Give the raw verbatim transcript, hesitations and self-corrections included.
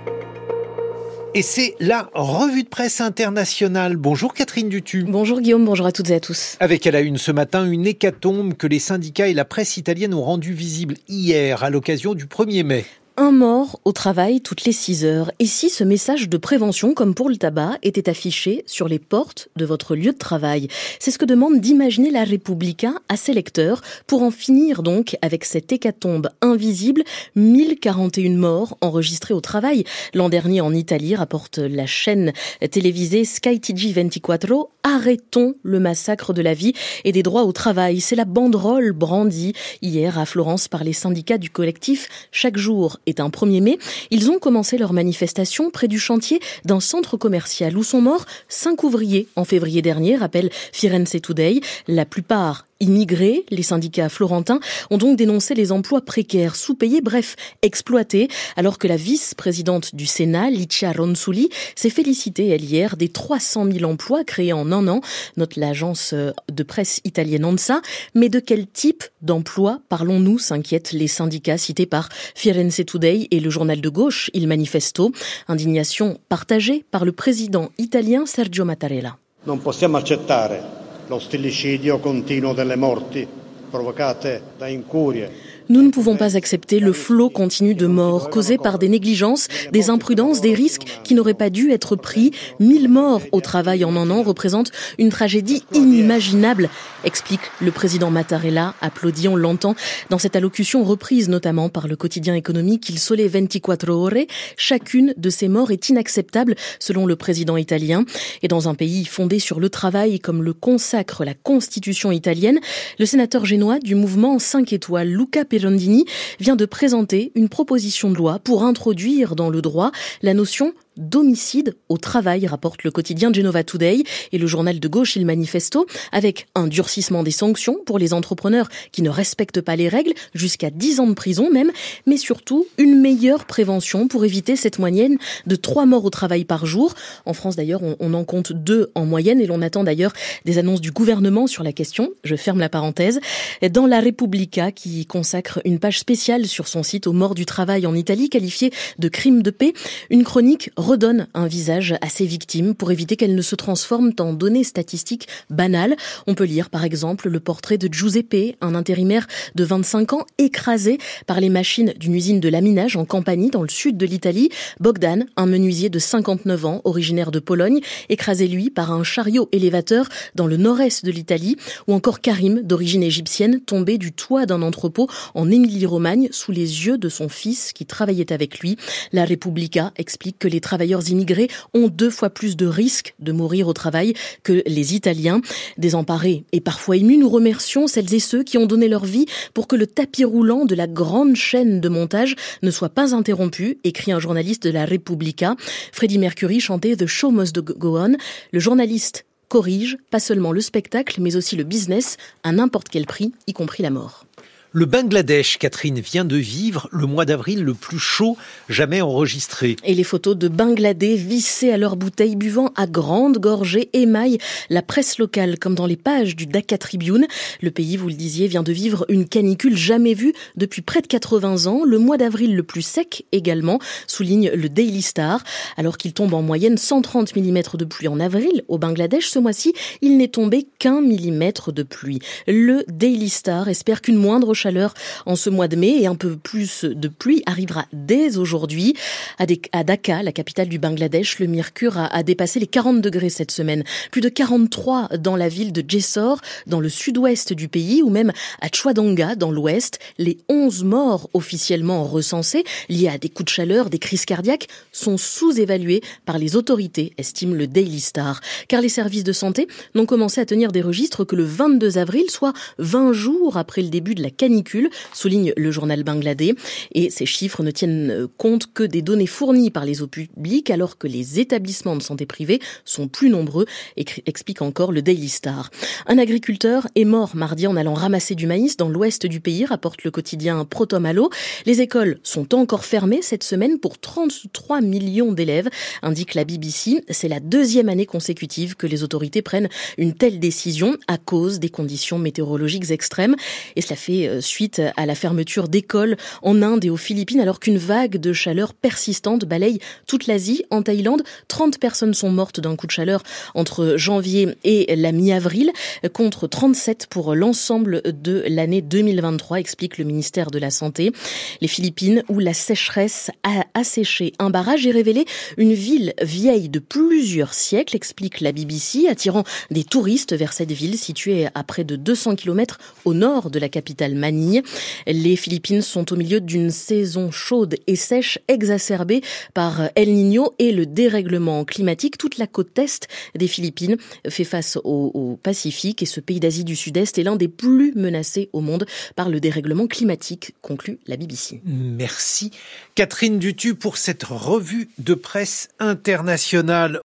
Et c'est la revue de presse internationale. Bonjour Catherine Dutu. Bonjour Guillaume, bonjour à toutes et à tous. Avec à la une ce matin, une hécatombe que les syndicats et la presse italienne ont rendue visible hier à l'occasion du premier mai. Un mort au travail toutes les six heures. Et si ce message de prévention, comme pour le tabac, était affiché sur les portes de votre lieu de travail? C'est ce que demande d'imaginer la Repubblica à ses lecteurs pour en finir donc avec cette hécatombe invisible. mille quarante et un morts enregistrés au travail l'an dernier en Italie, rapporte la chaîne télévisée Sky T G vingt-quatre. Arrêtons le massacre de la vie et des droits au travail. C'est la banderole brandie hier à Florence par les syndicats du collectif Chaque jour est un premier mai. Ils ont commencé leur manifestation près du chantier d'un centre commercial où sont morts cinq ouvriers en février dernier, rappelle Firenze Today. La plupart immigrés, les syndicats florentins ont donc dénoncé les emplois précaires, sous-payés, bref, exploités, alors que la vice-présidente du Sénat, Licia Ronzulli, s'est félicitée, elle, hier, des trois cent mille emplois créés en un an, note l'agence de presse italienne ANSA. Mais de quel type d'emploi parlons-nous, s'inquiètent les syndicats cités par Firenze Today et le journal de gauche Il Manifesto. Indignation partagée par le président italien Sergio Mattarella. Non possiamo accettare lo stillicidio continuo delle morti provocate da incurie. Nous ne pouvons pas accepter le flot continu de morts causés par des négligences, des imprudences, des risques qui n'auraient pas dû être pris. Mille morts au travail en un an représentent une tragédie inimaginable, explique le président Mattarella, applaudi, on l'entend, dans cette allocution reprise notamment par le quotidien économique Il Sole vingt-quatre Ore. Chacune de ces morts est inacceptable, selon le président italien. Et dans un pays fondé sur le travail, comme le consacre la constitution italienne, le sénateur génois du mouvement cinq étoiles, Luca Pirondini, vient de présenter une proposition de loi pour introduire dans le droit la notion d'homicide au travail, rapporte le quotidien Genova Today et le journal de gauche Il Manifesto, avec un durcissement des sanctions pour les entrepreneurs qui ne respectent pas les règles, jusqu'à dix ans de prison même, mais surtout une meilleure prévention pour éviter cette moyenne de trois morts au travail par jour. En France d'ailleurs, on, on en compte deux en moyenne et l'on attend d'ailleurs des annonces du gouvernement sur la question. Je ferme la parenthèse. Dans la Repubblica, qui consacre une page spéciale sur son site aux morts du travail en Italie, qualifiée de crime de paix, une chronique redonne un visage à ces victimes pour éviter qu'elles ne se transforment en données statistiques banales. On peut lire par exemple le portrait de Giuseppe, un intérimaire de vingt-cinq ans écrasé par les machines d'une usine de laminage en Campanie dans le sud de l'Italie. Bogdan, un menuisier de cinquante-neuf ans, originaire de Pologne, écrasé lui par un chariot élévateur dans le nord-est de l'Italie. Ou encore Karim, d'origine égyptienne, tombé du toit d'un entrepôt en Émilie-Romagne sous les yeux de son fils qui travaillait avec lui. La Repubblica explique que les travailleurs immigrés ont deux fois plus de risques de mourir au travail que les Italiens. Désemparés et parfois émus, nous remercions celles et ceux qui ont donné leur vie pour que le tapis roulant de la grande chaîne de montage ne soit pas interrompu, écrit un journaliste de la Repubblica. Freddie Mercury chantait The Show Must Go On. Le journaliste corrige pas seulement le spectacle, mais aussi le business à n'importe quel prix, y compris la mort. Le Bangladesh, Catherine, vient de vivre le mois d'avril le plus chaud jamais enregistré. Et les photos de Bangladais vissés à leurs bouteilles, buvant à grandes gorgées, émaillent la presse locale, comme dans les pages du Dhaka Tribune. Le pays, vous le disiez, vient de vivre une canicule jamais vue depuis près de quatre-vingts ans. Le mois d'avril le plus sec également, souligne le Daily Star. Alors qu'il tombe en moyenne cent trente millimètres de pluie en avril au Bangladesh, ce mois-ci, il n'est tombé qu'un millimètre de pluie. Le Daily Star espère qu'une moindre chaleur en ce mois de mai et un peu plus de pluie arrivera dès aujourd'hui. À Dhaka, la capitale du Bangladesh, le mercure a, a dépassé les quarante degrés cette semaine. Plus de quarante-trois dans la ville de Jessore, dans le sud-ouest du pays, ou même à Chouadanga, dans l'ouest. Les onze morts officiellement recensés, liés à des coups de chaleur, des crises cardiaques, sont sous-évalués par les autorités, estime le Daily Star. Car les services de santé n'ont commencé à tenir des registres que le vingt-deux avril, soit vingt jours après le début de la canicule, souligne le journal bangladais. Et ces chiffres ne tiennent compte que des données fournies par les eaux publiques, alors que les établissements de santé privés sont plus nombreux, explique encore le Daily Star. Un agriculteur est mort mardi en allant ramasser du maïs dans l'ouest du pays, rapporte le quotidien Protomalo. Les écoles sont encore fermées cette semaine pour trente-trois millions d'élèves, indique la B B C. C'est la deuxième année consécutive que les autorités prennent une telle décision à cause des conditions météorologiques extrêmes. Et cela fait suite à la fermeture d'écoles en Inde et aux Philippines, alors qu'une vague de chaleur persistante balaye toute l'Asie. En Thaïlande, trente personnes sont mortes d'un coup de chaleur entre janvier et la mi-avril, contre trente-sept pour l'ensemble de l'année deux mille vingt-trois, explique le ministère de la Santé. Les Philippines, où la sécheresse a asséché un barrage et révélé une ville vieille de plusieurs siècles, explique la B B C, attirant des touristes vers cette ville située à près de deux cents kilomètres au nord de la capitale Manille. Les Philippines sont au milieu d'une saison chaude et sèche exacerbée par El Niño et le dérèglement climatique. Toute la côte est des Philippines fait face au, au Pacifique et ce pays d'Asie du Sud-Est est l'un des plus menacés au monde par le dérèglement climatique, conclut la B B C. Merci Catherine Dutu pour cette revue de presse internationale.